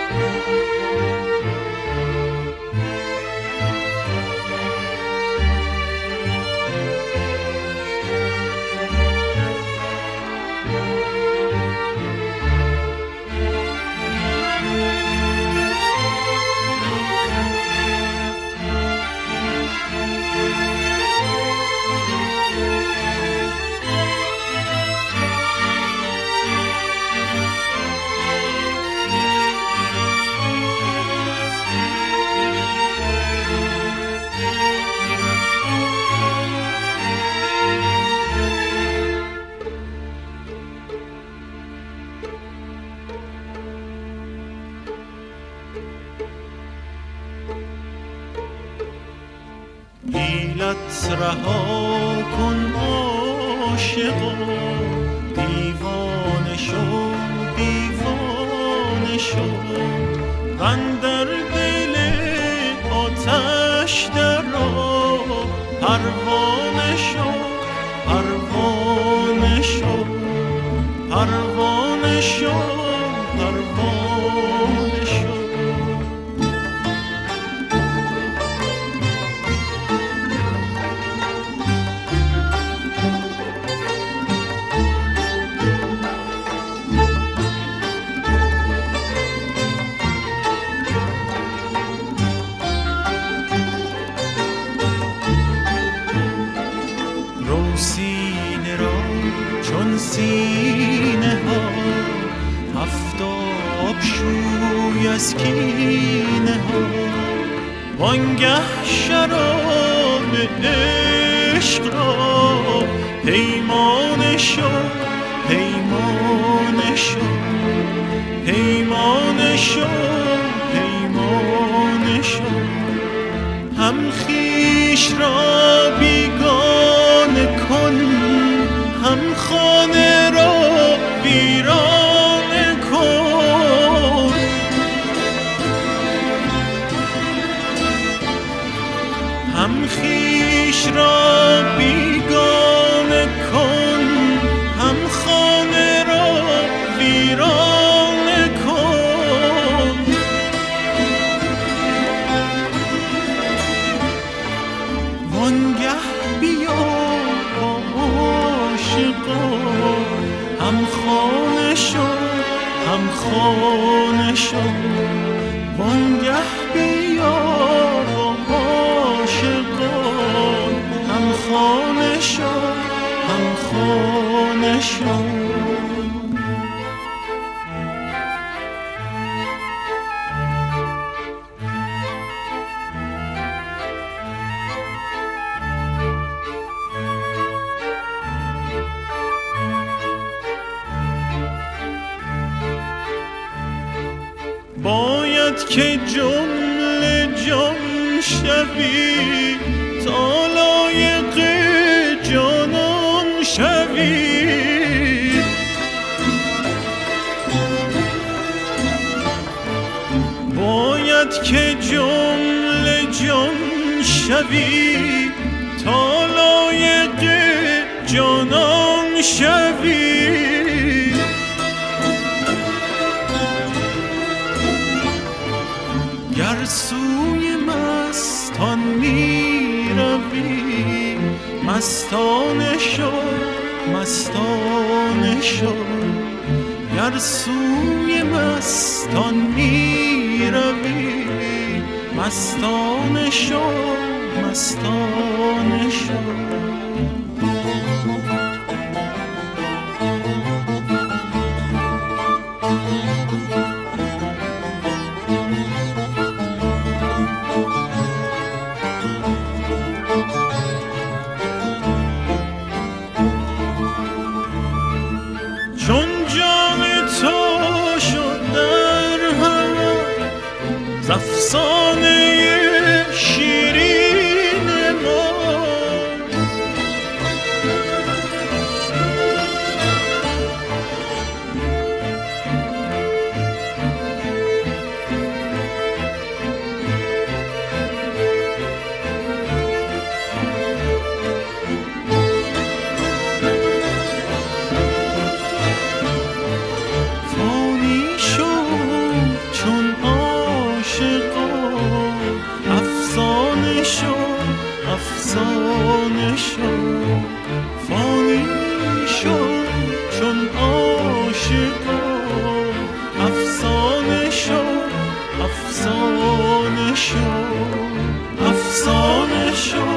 حیلت رها کن عاشقا، دیوانه شو دیوانه شو، اندر دل آتش درآ، پروانه شو پروانه شو پروانه شو پروانه شو. سینه را چون سینه ها، هفتاب شوی از کینه ها، وانگه شراب عشق را پیمانه شو پیمانه شو پیمانه شو پیمانه شو. هم خویش را بیگانه کن، هم خانه را ویرانه کن، هم خویش را بیگانه کن، هم خانه را ویرانه کن. وانگه بیا عاشقا، هم خانه شو هم خانه شو، وانگه بیا عاشقا، هم خانه شو هم خانه شو. باید که جمله جان شوی، تا لایق جانان شوی. باید که جمله جان شوی، تا لایق جانان شوی. گر سوی مستان می روی، مستانه شو مستانه شو. گر سوی مستان می روی، مستانه شو مستانه شو. چون جام تو شد در هوا، زفسانه شیرین ما. شد افسانه شد